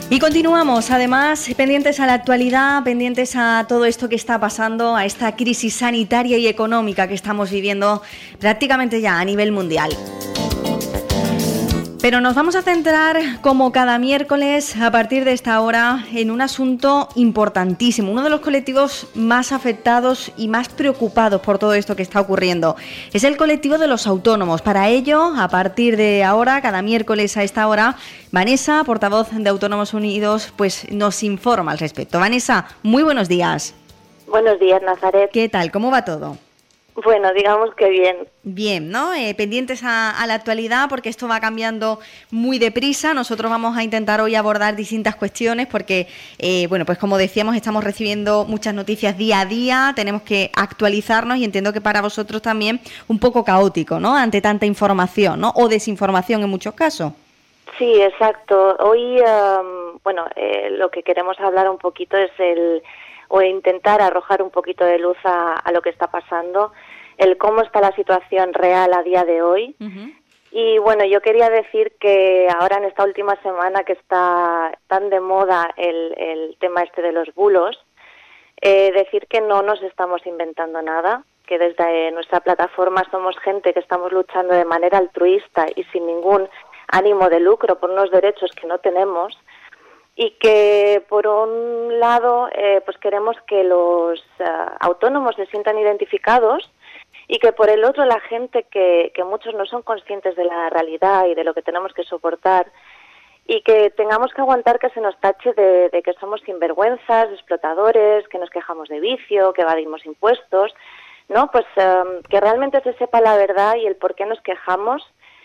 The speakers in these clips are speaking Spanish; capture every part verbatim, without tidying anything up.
Y continuamos, además, pendientes a la actualidad, pendientes a todo esto que está pasando, a esta crisis sanitaria y económica que estamos viviendo prácticamente ya a nivel mundial. Pero nos vamos a centrar, como cada miércoles, a partir de esta hora, en un asunto importantísimo, uno de los colectivos más afectados y más preocupados por todo esto que está ocurriendo. Es el colectivo de los autónomos. Para ello, a partir de ahora, cada miércoles a esta hora, Vanessa, portavoz de Autónomos Unidos, pues nos informa al respecto. Vanessa, muy buenos días. Buenos días, Nazaret. ¿Qué tal? ¿Cómo va todo? Bueno, digamos que bien. Bien, ¿no? Eh, pendientes a, a la actualidad porque esto va cambiando muy deprisa. Nosotros vamos a intentar hoy abordar distintas cuestiones porque, eh, bueno, pues como decíamos, estamos recibiendo muchas noticias día a día, tenemos que actualizarnos y entiendo que para vosotros también un poco caótico, ¿no? Ante tanta información, ¿no? O desinformación en muchos casos. Sí, exacto. Hoy, um, bueno, eh, lo que queremos hablar un poquito es el... o intentar arrojar un poquito de luz a, a lo que está pasando, el cómo está la situación real a día de hoy. Uh-huh. Y bueno, yo quería decir que ahora en esta última semana que está tan de moda el, el tema este de los bulos, eh, decir que no nos estamos inventando nada, que desde nuestra plataforma somos gente que estamos luchando de manera altruista y sin ningún ánimo de lucro por unos derechos que no tenemos, y que por un lado eh, pues queremos que los uh, autónomos se sientan identificados y que por el otro la gente que, que muchos no son conscientes de la realidad y de lo que tenemos que soportar y que tengamos que aguantar que se nos tache de, de que somos sinvergüenzas, explotadores, que nos quejamos de vicio, que evadimos impuestos, ¿no? Pues um, que realmente se sepa la verdad y el por qué nos quejamos.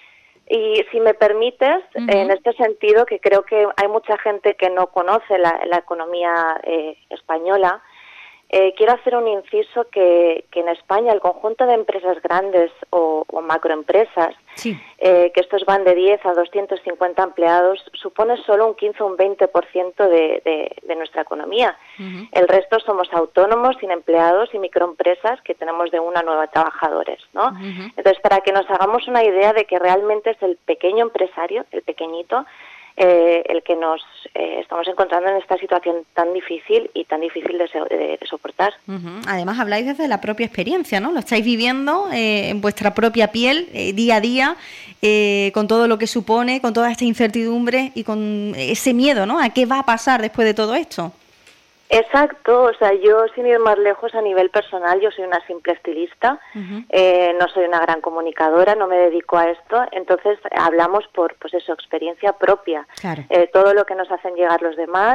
Y si me permites, uh-huh. en este sentido, que creo que hay mucha gente que no conoce la, la economía eh, española, eh, quiero hacer un inciso que, que en España el conjunto de empresas grandes o, o macroempresas, sí. eh, que estos van de diez a doscientos cincuenta empleados, supone solo un quince o un veinte por ciento de, de, de nuestra economía. Uh-huh. El resto somos autónomos, sin empleados y microempresas que tenemos de una a nueve trabajadores, ¿no? Uh-huh. Entonces, para que nos hagamos una idea de que realmente es el pequeño empresario, el pequeñito, Eh, el que nos eh, estamos encontrando en esta situación tan difícil y tan difícil de, de, de soportar. Uh-huh. Además habláis desde la propia experiencia, ¿no? Lo estáis viviendo eh, en vuestra propia piel, eh, día a día, eh, con todo lo que supone, con toda esta incertidumbre y con ese miedo, ¿no? ¿A qué va a pasar después de todo esto? Exacto, o sea, yo sin ir más lejos a nivel personal, yo soy una simple estilista, uh-huh. eh, no soy una gran comunicadora, no me dedico a esto, entonces hablamos por, pues eso, experiencia propia, claro. eh, todo lo que nos hacen llegar los demás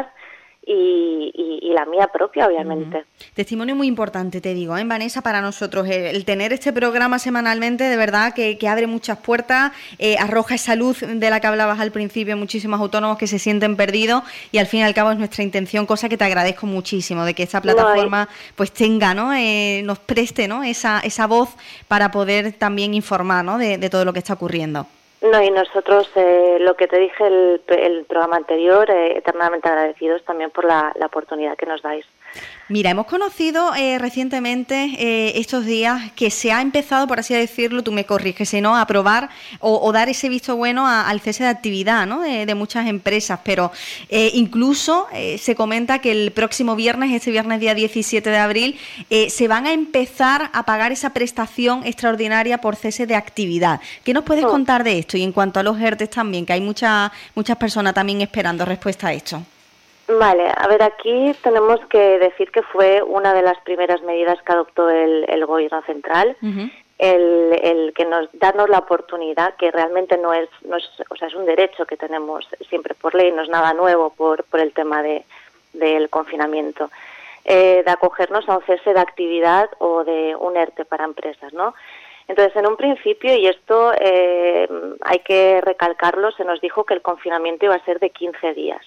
y, y, y la mía propia, obviamente. Uh-huh. Testimonio muy importante, te digo, ¿eh, Vanessa? Para nosotros, el, el tener este programa semanalmente, de verdad, que, que abre muchas puertas, eh, arroja esa luz de la que hablabas al principio, muchísimos autónomos que se sienten perdidos y al fin y al cabo es nuestra intención, cosa que te agradezco muchísimo, de que esta plataforma no pues tenga, ¿no? Eh, nos preste, ¿no? Esa, esa voz para poder también informar, ¿no? de, de todo lo que está ocurriendo. No, y nosotros, eh, lo que te dije el, el programa anterior, eh, eternamente agradecidos también por la, la oportunidad que nos dais. Mira, hemos conocido eh, recientemente, eh, estos días, que se ha empezado, por así decirlo, tú me corriges, si no, a aprobar o, o dar ese visto bueno a, al cese de actividad, ¿no? de, de muchas empresas, pero eh, incluso eh, se comenta que el próximo viernes, este viernes día diecisiete de abril, eh, se van a empezar a pagar esa prestación extraordinaria por cese de actividad. ¿Qué nos puedes oh. contar de esto? Y en cuanto a los ERTES también, que hay mucha, muchas personas también esperando respuesta a esto. Vale, a ver, aquí tenemos que decir que fue una de las primeras medidas que adoptó el, el gobierno central, uh-huh. el, el que nos darnos la oportunidad, que realmente no es, no es, o sea, es un derecho que tenemos siempre por ley, no es nada nuevo por, por el tema de del confinamiento, eh, de acogernos a un cese de actividad o de un ERTE para empresas, ¿no? Entonces, en un principio, y esto eh, hay que recalcarlo, se nos dijo que el confinamiento iba a ser de quince días.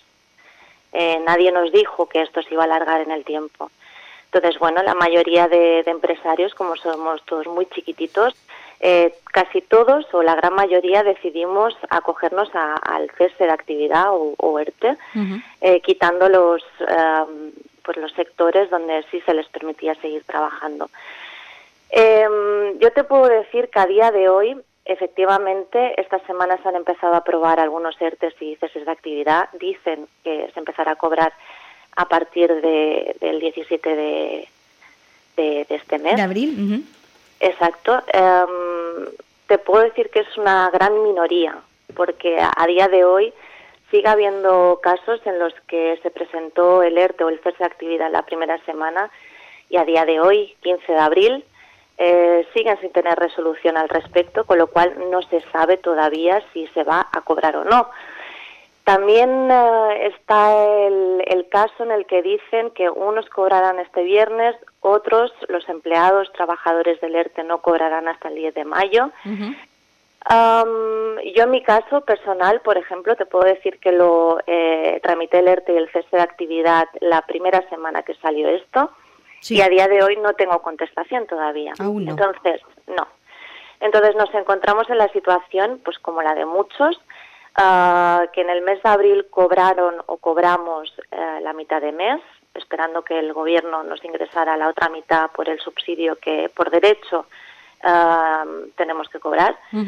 Eh, nadie nos dijo que esto se iba a alargar en el tiempo. Entonces, bueno, la mayoría de, de empresarios, como somos todos muy chiquititos, eh, casi todos o la gran mayoría decidimos acogernos a, al cese de actividad o, o ERTE, uh-huh. eh, quitando los, eh, pues los sectores donde sí se les permitía seguir trabajando. Eh, yo te puedo decir que a día de hoy efectivamente, esta semana se han empezado a aprobar algunos ERTES y ceses de actividad. Dicen que se empezará a cobrar a partir de, del diecisiete de, de, de este mes. De abril. Uh-huh. Exacto. Um, te puedo decir que es una gran minoría, porque a, a día de hoy sigue habiendo casos en los que se presentó el ERTE o el cese de actividad la primera semana y a día de hoy, quince de abril, eh, siguen sin tener resolución al respecto, con lo cual no se sabe todavía si se va a cobrar o no. También eh, está el, el caso en el que dicen que unos cobrarán este viernes, otros, los empleados, trabajadores del ERTE, no cobrarán hasta el diez de mayo. Uh-huh. Um, yo en mi caso personal, por ejemplo, te puedo decir que lo eh, tramité el ERTE y el cese de actividad la primera semana que salió esto, sí. Y a día de hoy no tengo contestación todavía. Aún no. Entonces, no. Entonces nos encontramos en la situación, pues como la de muchos, Uh, que en el mes de abril cobraron o cobramos uh, la mitad de mes, esperando que el gobierno nos ingresara la otra mitad por el subsidio que por derecho uh, tenemos que cobrar. Uh-huh.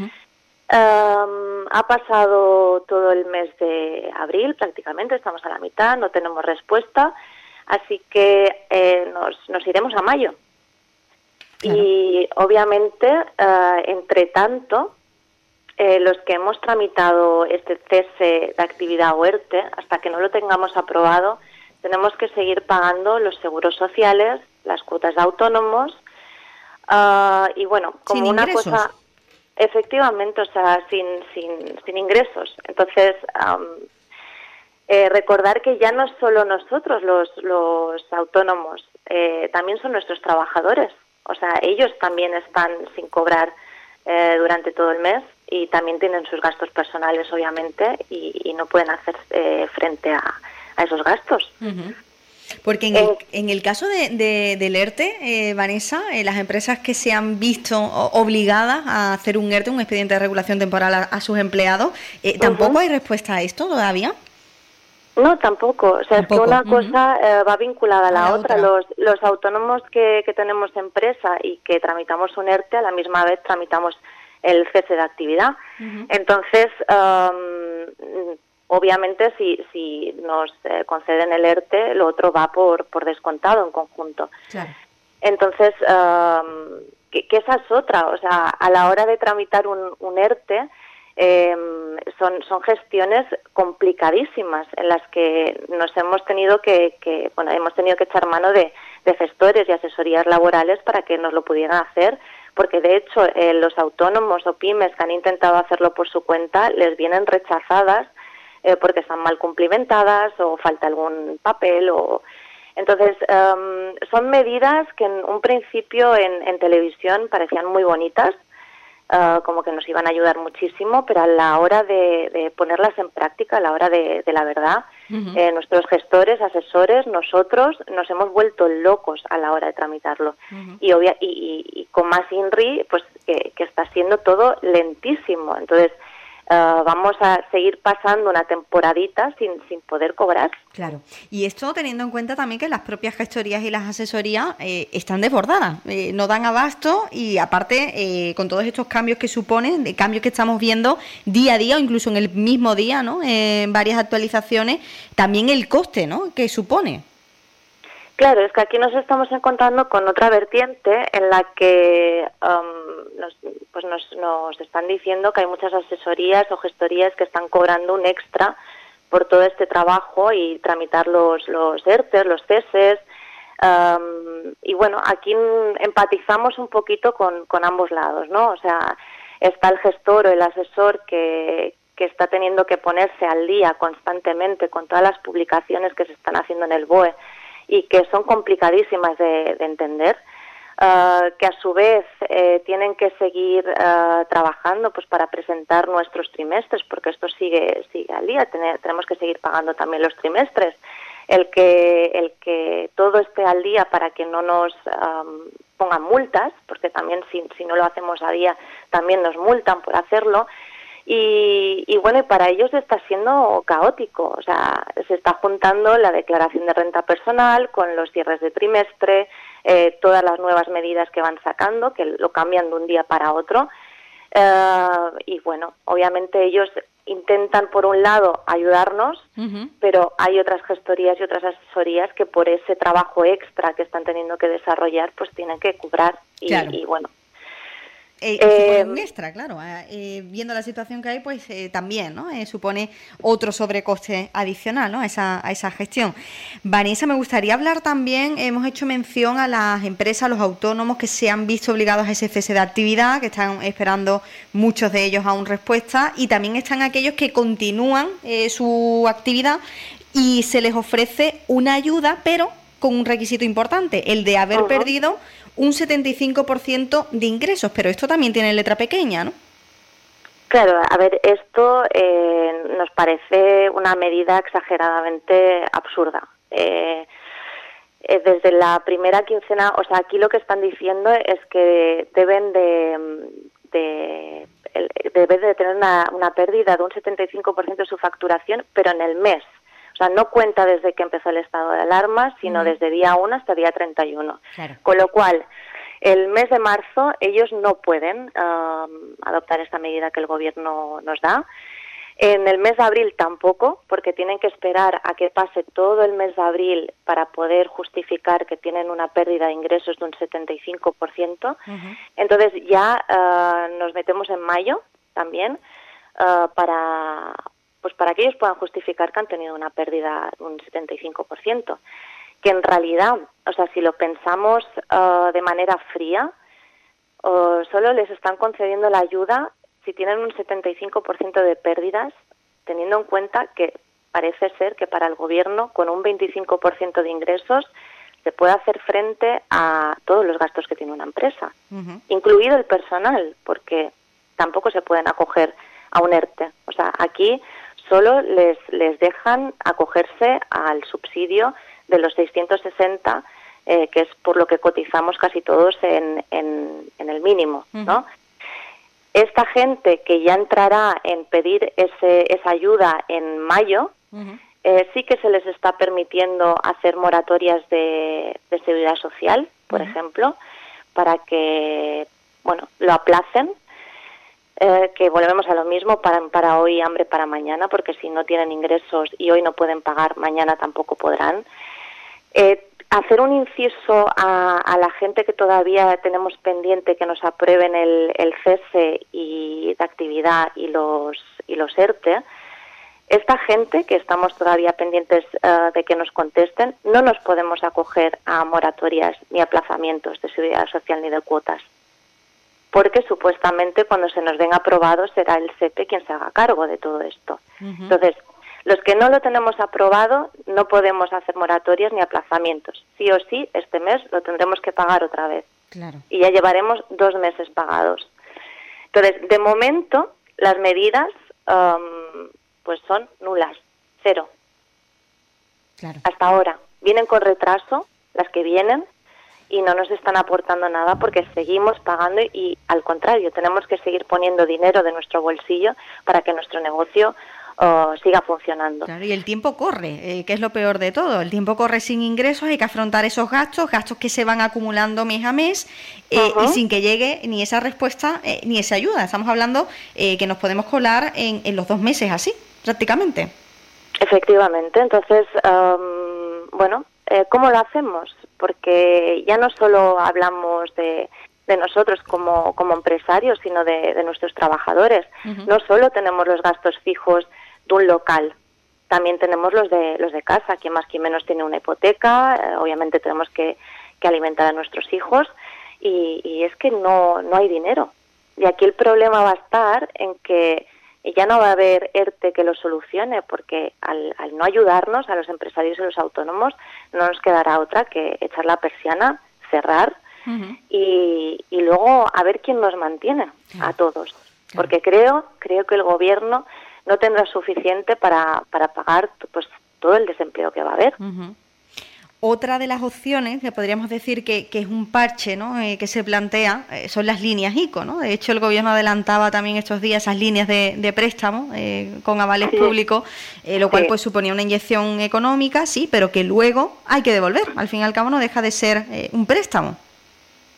Um, ha pasado todo el mes de abril, prácticamente, estamos a la mitad, no tenemos respuesta, así que eh, nos, nos iremos a mayo. Claro. Y obviamente, uh, entre tanto, Eh, los que hemos tramitado este cese de actividad o ERTE, hasta que no lo tengamos aprobado, tenemos que seguir pagando los seguros sociales, las cuotas de autónomos, uh, y bueno, como ¿Sin una ingresos? cosa, efectivamente, o sea, sin, sin, sin ingresos. Entonces, um, eh, recordar que ya no solo nosotros los, los autónomos, eh, también son nuestros trabajadores, o sea, ellos también están sin cobrar eh, durante todo el mes, y también tienen sus gastos personales, obviamente, y, y no pueden hacer eh, frente a, a esos gastos. Uh-huh. Porque en, en, el, en el caso de, de, del ERTE, eh, Vanessa, eh, las empresas que se han visto obligadas a hacer un ERTE, un expediente de regulación temporal a, a sus empleados, eh, ¿tampoco uh-huh. hay respuesta a esto todavía? No, tampoco. O sea, tampoco. Es que una uh-huh. cosa eh, va vinculada a la, a la otra. otra. Los, los autónomos que, que tenemos empresa y que tramitamos un ERTE, a la misma vez tramitamos el cese de actividad. Uh-huh. Entonces, um, obviamente, si, si nos eh, conceden el ERTE, lo otro va por, por descontado en conjunto. Claro. Entonces, um, que, que esa es otra. O sea, a la hora de tramitar un, un ERTE, eh, son, son gestiones complicadísimas en las que nos hemos tenido que, que bueno, hemos tenido que echar mano de, de gestores y asesorías laborales para que nos lo pudieran hacer, porque de hecho eh, los autónomos o pymes que han intentado hacerlo por su cuenta les vienen rechazadas eh, porque están mal cumplimentadas o falta algún papel. O Entonces, um, son medidas que en un principio en, en televisión parecían muy bonitas, uh, como que nos iban a ayudar muchísimo, pero a la hora de, de ponerlas en práctica, a la hora de, de la verdad, uh-huh. eh, nuestros gestores, asesores, nosotros nos hemos vuelto locos a la hora de tramitarlo. Uh-huh. y, obvia, y, y, y con más INRI, pues que, que está siendo todo lentísimo. Entonces, Uh, vamos a seguir pasando una temporadita sin, sin poder cobrar. Claro, y esto teniendo en cuenta también que las propias gestorías y las asesorías eh, están desbordadas, eh, no dan abasto, y aparte eh, con todos estos cambios que suponen, de cambios que estamos viendo día a día o incluso en el mismo día, ¿no? Eh, en varias actualizaciones, también el coste, ¿no?, que supone. Claro, es que aquí nos estamos encontrando con otra vertiente en la que um, nos, pues nos, nos están diciendo que hay muchas asesorías o gestorías que están cobrando un extra por todo este trabajo y tramitar los, los ERTES, los ceses. Um, y bueno, aquí empatizamos un poquito con, con ambos lados, ¿no? O sea, está el gestor o el asesor que, que está teniendo que ponerse al día constantemente con todas las publicaciones que se están haciendo en el B O E, y que son complicadísimas de, de entender, uh, que a su vez eh, tienen que seguir uh, trabajando pues para presentar nuestros trimestres, porque esto sigue sigue al día, Ten, tenemos que seguir pagando también los trimestres, el que el que todo esté al día para que no nos um, pongan multas, porque también si, si no lo hacemos a día también nos multan por hacerlo. Y, y bueno, y para ellos está siendo caótico, o sea, se está juntando la declaración de renta personal con los cierres de trimestre, eh, todas las nuevas medidas que van sacando, que lo cambian de un día para otro, Uh, y bueno, obviamente ellos intentan por un lado ayudarnos, uh-huh. pero hay otras gestorías y otras asesorías que por ese trabajo extra que están teniendo que desarrollar pues tienen que cobrar y, claro. y bueno. Eh, eh, supone un extra, claro. Eh, viendo la situación que hay, pues eh, también, ¿no? Eh, supone otro sobrecoste adicional, ¿no? A esa, a esa gestión. Vanessa, me gustaría hablar también, hemos hecho mención a las empresas, a los autónomos que se han visto obligados a ese cese de actividad, que están esperando muchos de ellos aún respuesta, y también están aquellos que continúan eh, su actividad y se les ofrece una ayuda, pero con un requisito importante, el de haber uh-huh. perdido un setenta y cinco por ciento de ingresos, pero esto también tiene letra pequeña, ¿no? Claro, a ver, esto eh, nos parece una medida exageradamente absurda. Eh, eh, desde la primera quincena, o sea, aquí lo que están diciendo es que deben de, de, deben de tener una, una pérdida de un setenta y cinco por ciento de su facturación, pero en el mes. O sea, no cuenta desde que empezó el estado de alarma, sino uh-huh. desde día uno hasta día treinta y uno. Claro. Con lo cual, el mes de marzo ellos no pueden uh, adoptar esta medida que el gobierno nos da. En el mes de abril tampoco, porque tienen que esperar a que pase todo el mes de abril para poder justificar que tienen una pérdida de ingresos de un setenta y cinco por ciento. Uh-huh. Entonces ya uh, nos metemos en mayo también uh, para... pues para que ellos puedan justificar que han tenido una pérdida de un setenta y cinco por ciento. Que en realidad, o sea, si lo pensamos uh, de manera fría, uh, solo les están concediendo la ayuda si tienen un setenta y cinco por ciento de pérdidas, teniendo en cuenta que parece ser que para el gobierno, con un veinticinco por ciento de ingresos, se puede hacer frente a todos los gastos que tiene una empresa, uh-huh. incluido el personal, porque tampoco se pueden acoger a un ERTE. O sea, aquí solo les, les dejan acogerse al subsidio de los seiscientos sesenta, eh, que es por lo que cotizamos casi todos en, en, en el mínimo, ¿no? Uh-huh. Esta gente que ya entrará en pedir ese, esa ayuda en mayo, uh-huh. eh, sí que se les está permitiendo hacer moratorias de, de seguridad social, por uh-huh. ejemplo, para que, bueno, lo aplacen. Eh, que volvemos a lo mismo, para, para hoy hambre para mañana, porque si no tienen ingresos y hoy no pueden pagar, mañana tampoco podrán. Eh, hacer un inciso a, a la gente que todavía tenemos pendiente que nos aprueben el, el cese y de actividad y los, y los ERTE. Esta gente que estamos todavía pendientes uh, de que nos contesten, no nos podemos acoger a moratorias ni aplazamientos de seguridad social ni de cuotas, porque supuestamente cuando se nos den aprobados será el S E P E quien se haga cargo de todo esto. Uh-huh. Entonces, los que no lo tenemos aprobado no podemos hacer moratorias ni aplazamientos. Sí o sí, este mes lo tendremos que pagar otra vez. Claro. Y ya llevaremos dos meses pagados. Entonces, de momento, las medidas um, pues son nulas, cero. Claro. Hasta ahora. Vienen con retraso las que vienen, y no nos están aportando nada porque seguimos pagando y, y al contrario, tenemos que seguir poniendo dinero de nuestro bolsillo para que nuestro negocio uh, siga funcionando. Claro, y el tiempo corre, eh, que es lo peor de todo. El tiempo corre sin ingresos, hay que afrontar esos gastos, gastos que se van acumulando mes a mes eh, uh-huh. y sin que llegue ni esa respuesta eh, ni esa ayuda. Estamos hablando eh, que nos podemos colar en, en los dos meses así, prácticamente. Efectivamente, entonces, um, bueno, eh, ¿cómo lo hacemos? Porque ya no solo hablamos de, de nosotros como, como empresarios, sino de, de nuestros trabajadores. Uh-huh. No solo tenemos los gastos fijos de un local, también tenemos los de los de casa. Quien más, quien menos tiene una hipoteca, eh, obviamente tenemos que, que alimentar a nuestros hijos y, y es que no, no hay dinero. Y aquí el problema va a estar en que ya no va a haber ERTE que lo solucione, porque al, al no ayudarnos a los empresarios y los autónomos no nos quedará otra que echar la persiana, cerrar uh-huh. y, y luego a ver quién nos mantiene claro. a todos. Claro. Porque creo creo que el gobierno no tendrá suficiente para, para pagar pues todo el desempleo que va a haber. Uh-huh. Otra de las opciones, que podríamos decir que, que es un parche, ¿no? eh, que se plantea, eh, son las líneas ICO, ¿no? De hecho, el gobierno adelantaba también estos días esas líneas de, de préstamo eh, con avales sí. públicos, eh, lo cual sí. pues suponía una inyección económica, sí, pero que luego hay que devolver. Al fin y al cabo no deja de ser eh, un préstamo.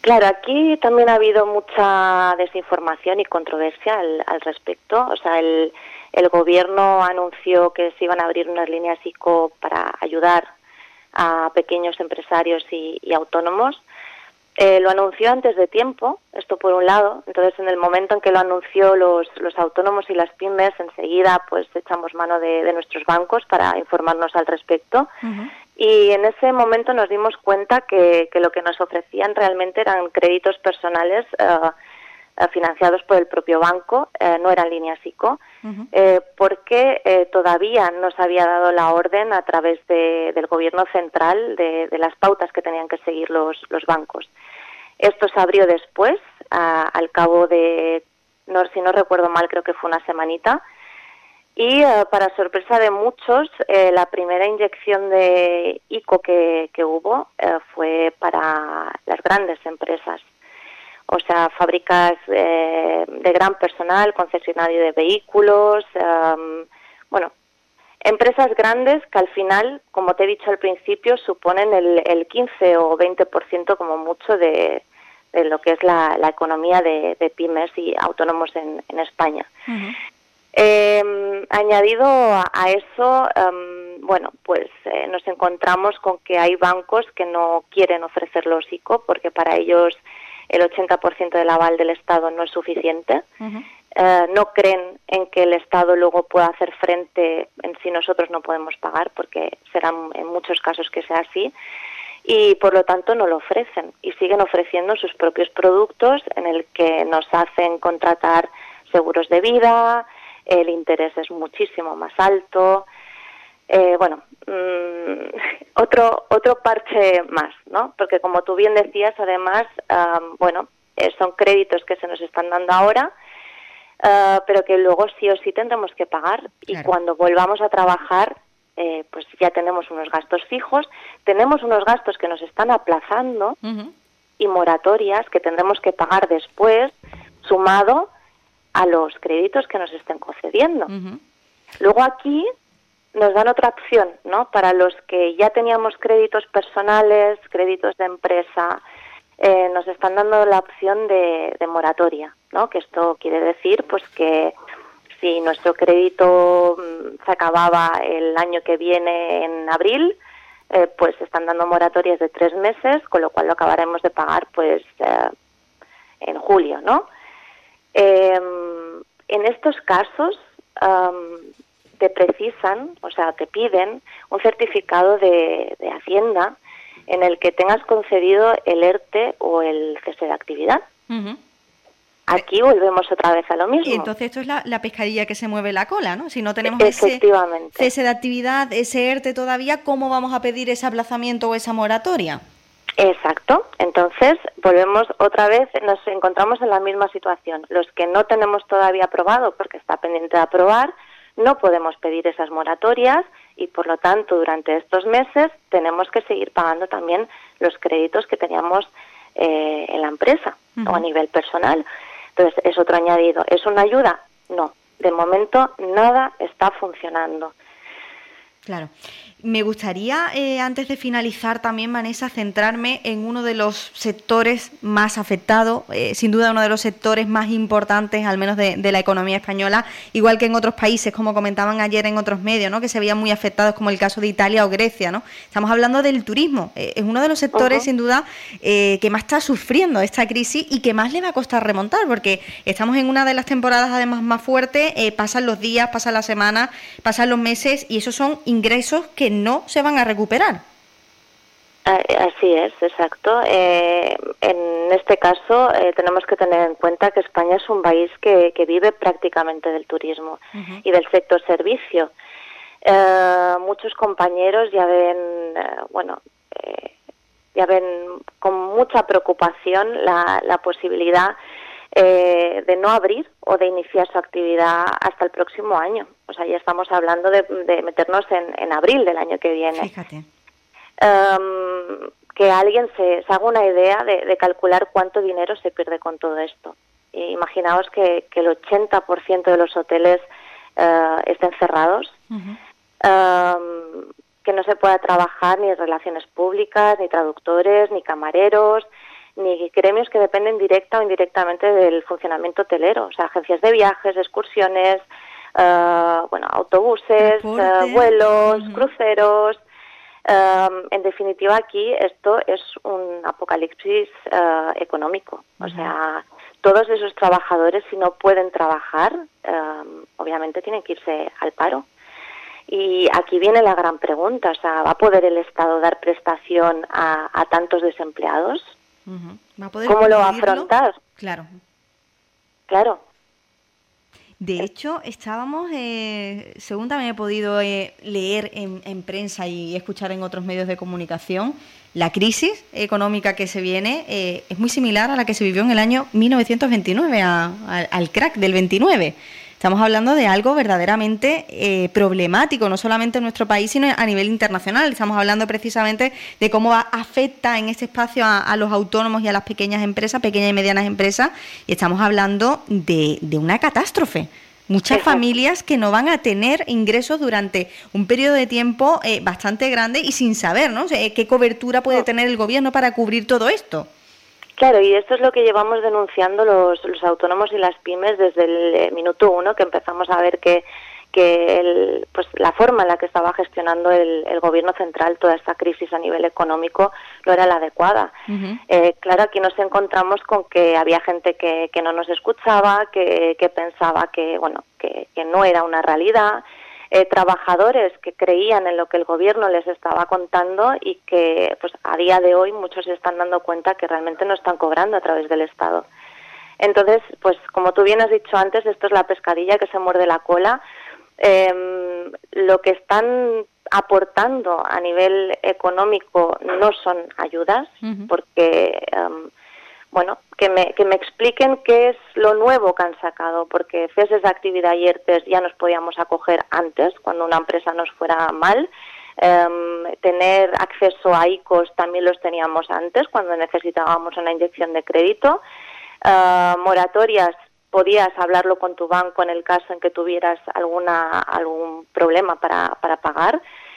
Claro, aquí también ha habido mucha desinformación y controversia al, al respecto. O sea, el, el gobierno anunció que se iban a abrir unas líneas ICO para ayudar a pequeños empresarios y, y autónomos. Eh, lo anunció antes de tiempo, esto por un lado. Entonces, en el momento en que lo anunció, los, los autónomos y las pymes, enseguida pues echamos mano de, de nuestros bancos para informarnos al respecto. Uh-huh. Y en ese momento nos dimos cuenta que, que lo que nos ofrecían realmente eran créditos personales uh, uh, financiados por el propio banco, uh, no eran líneas ICO, uh-huh. eh, porque eh, todavía no se había dado la orden a través de, del gobierno central de, de las pautas que tenían que seguir los, los bancos. Esto se abrió después, uh, al cabo de, no, si no recuerdo mal, creo que fue una semanita. Y uh, para sorpresa de muchos, eh, la primera inyección de ICO que, que hubo eh, fue para las grandes empresas. O sea, fábricas eh, de gran personal, concesionario de vehículos, um, bueno, empresas grandes que al final, como te he dicho al principio, suponen el, el quince o veinte por ciento como mucho de, de lo que es la, la economía de, de pymes y autónomos en, en España. Uh-huh. Eh, añadido a, a eso, um, bueno, pues eh, nos encontramos con que hay bancos que no quieren ofrecer los ICO porque para ellos el ochenta por ciento del aval del Estado no es suficiente. Uh-huh. Eh, no creen en que el Estado luego pueda hacer frente en si nosotros no podemos pagar, porque serán en muchos casos que sea así, y por lo tanto no lo ofrecen y siguen ofreciendo sus propios productos en el que nos hacen contratar seguros de vida. El interés es muchísimo más alto. Eh, bueno, mmm, otro otro parche más, ¿no? Porque como tú bien decías, además, um, bueno, eh, son créditos que se nos están dando ahora, uh, pero que luego sí o sí tendremos que pagar. Claro. Y cuando volvamos a trabajar, eh, pues ya tenemos unos gastos fijos, tenemos unos gastos que nos están aplazando uh-huh. y moratorias que tendremos que pagar después, sumado a los créditos que nos estén concediendo. Uh-huh. Luego aquí nos dan otra opción, ¿no? Para los que ya teníamos créditos personales, créditos de empresa, eh, nos están dando la opción de, de moratoria, ¿no? Que esto quiere decir, pues, que si nuestro crédito se acababa el año que viene en abril, eh, pues están dando moratorias de tres meses, con lo cual lo acabaremos de pagar, pues, eh, en julio, ¿no? Eh, en estos casos um, te precisan, o sea, te piden un certificado de, de Hacienda en el que tengas concedido el ERTE o el cese de actividad. Uh-huh. Aquí volvemos otra vez a lo mismo. Y entonces esto es la, la pescadilla que se mueve la cola, ¿no? Si no tenemos Efectivamente. ese cese de actividad, ese ERTE todavía, ¿cómo vamos a pedir ese aplazamiento o esa moratoria? Exacto. Entonces, volvemos otra vez, nos encontramos en la misma situación. Los que no tenemos todavía aprobado, porque está pendiente de aprobar, no podemos pedir esas moratorias y, por lo tanto, durante estos meses tenemos que seguir pagando también los créditos que teníamos eh, en la empresa uh-huh. o a nivel personal. Entonces, es otro añadido. ¿Es una ayuda? No. De momento, nada está funcionando. Claro. Me gustaría, eh, antes de finalizar también, Vanessa, centrarme en uno de los sectores más afectados, eh, sin duda uno de los sectores más importantes, al menos de, de la economía española, igual que en otros países, como comentaban ayer en otros medios, ¿no? Que se veían muy afectados, como el caso de Italia o Grecia, ¿no? Estamos hablando del turismo. Eh, es uno de los sectores, uh-huh. sin duda, eh, que más está sufriendo esta crisis y que más le va a costar remontar, porque estamos en una de las temporadas además más fuertes, eh, pasan los días, pasan las semanas, pasan los meses y esos son ingresos que no se van a recuperar. Así es, exacto. Eh, en este caso eh, tenemos que tener en cuenta que España es un país que, que vive prácticamente del turismo uh-huh. y del sector servicio. Eh, muchos compañeros ya ven, eh, bueno, eh, ya ven con mucha preocupación la, la posibilidad Eh, de no abrir o de iniciar su actividad hasta el próximo año. O sea, ya estamos hablando de, de meternos en, en abril del año que viene. Fíjate. Um, que alguien se, se haga una idea de, de calcular cuánto dinero se pierde con todo esto. E imaginaos que, que el ochenta por ciento de los hoteles uh, estén cerrados, uh-huh. um, que no se pueda trabajar ni relaciones públicas, ni traductores, ni camareros, ni gremios que dependen directa o indirectamente del funcionamiento hotelero, o sea, agencias de viajes, excursiones, uh, bueno, autobuses, uh, vuelos, uh-huh. cruceros. Um, en definitiva, aquí esto es un apocalipsis uh, económico. Uh-huh. O sea, todos esos trabajadores, si no pueden trabajar, um, obviamente tienen que irse al paro. Y aquí viene la gran pregunta, o sea, ¿va a poder el Estado dar prestación a, a tantos desempleados? Uh-huh. ¿Va a poder ¿Cómo lo va a afrontar? Claro. Claro. De hecho, estábamos, eh, según también he podido eh, leer en, en prensa y escuchar en otros medios de comunicación, la crisis económica que se viene eh, es muy similar a la que se vivió en el año mil novecientos veintinueve, a, a, al crack del veintinueve. Estamos hablando de algo verdaderamente eh, problemático, no solamente en nuestro país, sino a nivel internacional. Estamos hablando precisamente de cómo afecta en este espacio a, a los autónomos y a las pequeñas empresas, pequeñas y medianas empresas, y estamos hablando de, de una catástrofe. Muchas Exacto. familias que no van a tener ingresos durante un periodo de tiempo eh, bastante grande y sin saber, ¿no? O sea, qué cobertura puede tener el gobierno para cubrir todo esto. Claro, y esto es lo que llevamos denunciando los, los autónomos y las pymes desde el minuto uno, que empezamos a ver que, que el, pues la forma en la que estaba gestionando el, el gobierno central toda esta crisis a nivel económico no era la adecuada. Uh-huh. Eh, claro, aquí nos encontramos con que había gente que, que no nos escuchaba, que, que pensaba que, bueno, que, que no era una realidad. Eh, trabajadores que creían en lo que el gobierno les estaba contando y que pues a día de hoy muchos se están dando cuenta que realmente no están cobrando a través del Estado. Entonces, pues como tú bien has dicho antes, esto es la pescadilla que se muerde la cola. Eh, lo que están aportando a nivel económico no son ayudas, uh-huh. porque... Um, Bueno, que me, que me expliquen qué es lo nuevo que han sacado, porque ceses de actividad y ERTES ya nos podíamos acoger antes, cuando una empresa nos fuera mal. Um, tener acceso a I C Os también los teníamos antes, cuando necesitábamos una inyección de crédito. Uh, moratorias, podías hablarlo con tu banco en el caso en que tuvieras alguna algún problema para, para pagar.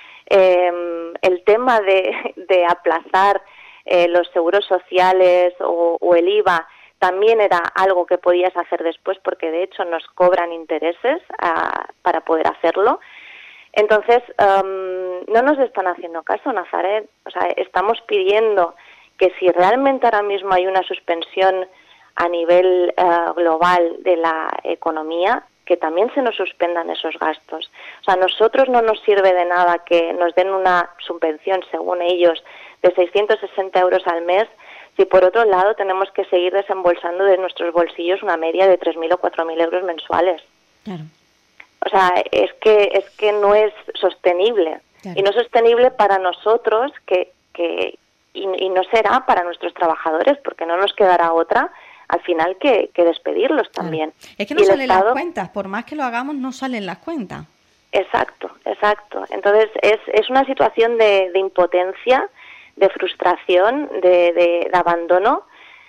Um, el tema de, de aplazar Eh, los seguros sociales o, o el I V A también era algo que podías hacer después, porque de hecho nos cobran intereses uh, para poder hacerlo. Entonces, um, no nos están haciendo caso, Nazaret. O sea, estamos pidiendo que si realmente ahora mismo hay una suspensión a nivel uh, global de la economía, que también se nos suspendan esos gastos. O sea, a nosotros no nos sirve de nada que nos den una subvención, según ellos, de seiscientos sesenta euros al mes, si por otro lado tenemos que seguir desembolsando de nuestros bolsillos una media de tres mil o cuatro mil euros mensuales. Claro. O sea, es que es que no es sostenible. Claro. Y no es sostenible para nosotros que, que y, y no será para nuestros trabajadores, porque no nos quedará otra al final que, que despedirlos también. Claro. Es que no salen Estado... las cuentas, por más que lo hagamos no salen las cuentas. Exacto, exacto. Entonces es, es una situación de, de impotencia, de frustración, de, de, de abandono,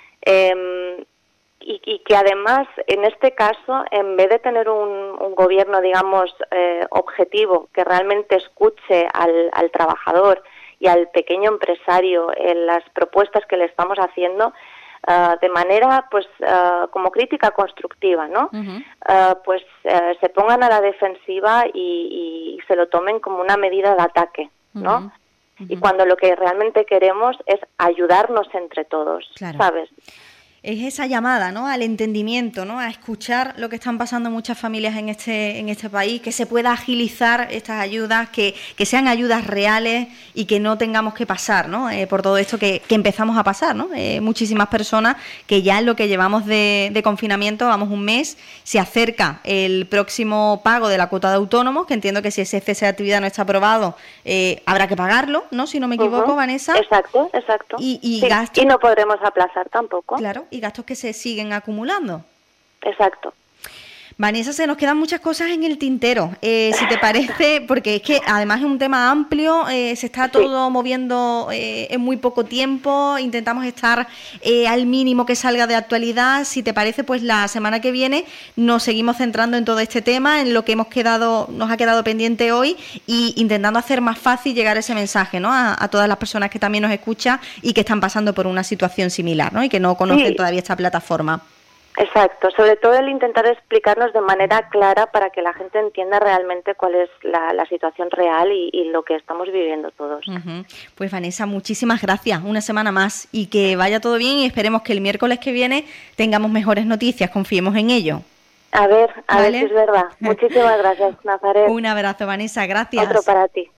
eh, y, y que además, en este caso, en vez de tener un, un gobierno, digamos, eh, objetivo, que realmente escuche al, al trabajador y al pequeño empresario en las propuestas que le estamos haciendo, Uh, de manera, pues, uh, como crítica constructiva, ¿no? Uh-huh. Uh, pues uh, se pongan a la defensiva y, y se lo tomen como una medida de ataque, ¿no? Uh-huh. Uh-huh. Y cuando lo que realmente queremos es ayudarnos entre todos, claro. ¿Sabes? Es esa llamada, ¿no?, al entendimiento, ¿no?, a escuchar lo que están pasando muchas familias en este en este país, que se pueda agilizar estas ayudas, que, que sean ayudas reales y que no tengamos que pasar, ¿no?, eh, por todo esto que, que empezamos a pasar, ¿no? Eh, muchísimas personas que ya en lo que llevamos de, de confinamiento, vamos un mes, se acerca el próximo pago de la cuota de autónomos, que entiendo que si ese cese de actividad no está aprobado, eh, habrá que pagarlo, ¿no?, si no me equivoco, uh-huh. Vanessa. Exacto, exacto. Y, y, sí, gastos... y no podremos aplazar tampoco. Claro. Y gastos que se siguen acumulando. Exacto. Vanessa, se nos quedan muchas cosas en el tintero, eh, si te parece, porque es que además es un tema amplio, eh, se está todo sí. moviendo eh, en muy poco tiempo, intentamos estar eh, al mínimo que salga de actualidad. Si te parece, pues la semana que viene nos seguimos centrando en todo este tema, en lo que hemos quedado, nos ha quedado pendiente hoy, y intentando hacer más fácil llegar ese mensaje, ¿no?, a, a todas las personas que también nos escuchan y que están pasando por una situación similar, ¿no?, y que no conocen sí. todavía esta plataforma. Exacto, sobre todo el intentar explicarnos de manera clara para que la gente entienda realmente cuál es la, la situación real y, y lo que estamos viviendo todos. Uh-huh. Pues Vanessa, muchísimas gracias, una semana más, y que vaya todo bien, y esperemos que el miércoles que viene tengamos mejores noticias, confiemos en ello. A ver, a ¿Vale? ver si es verdad. Muchísimas gracias, Nazaret. Un abrazo, Vanessa, gracias. Otro para ti.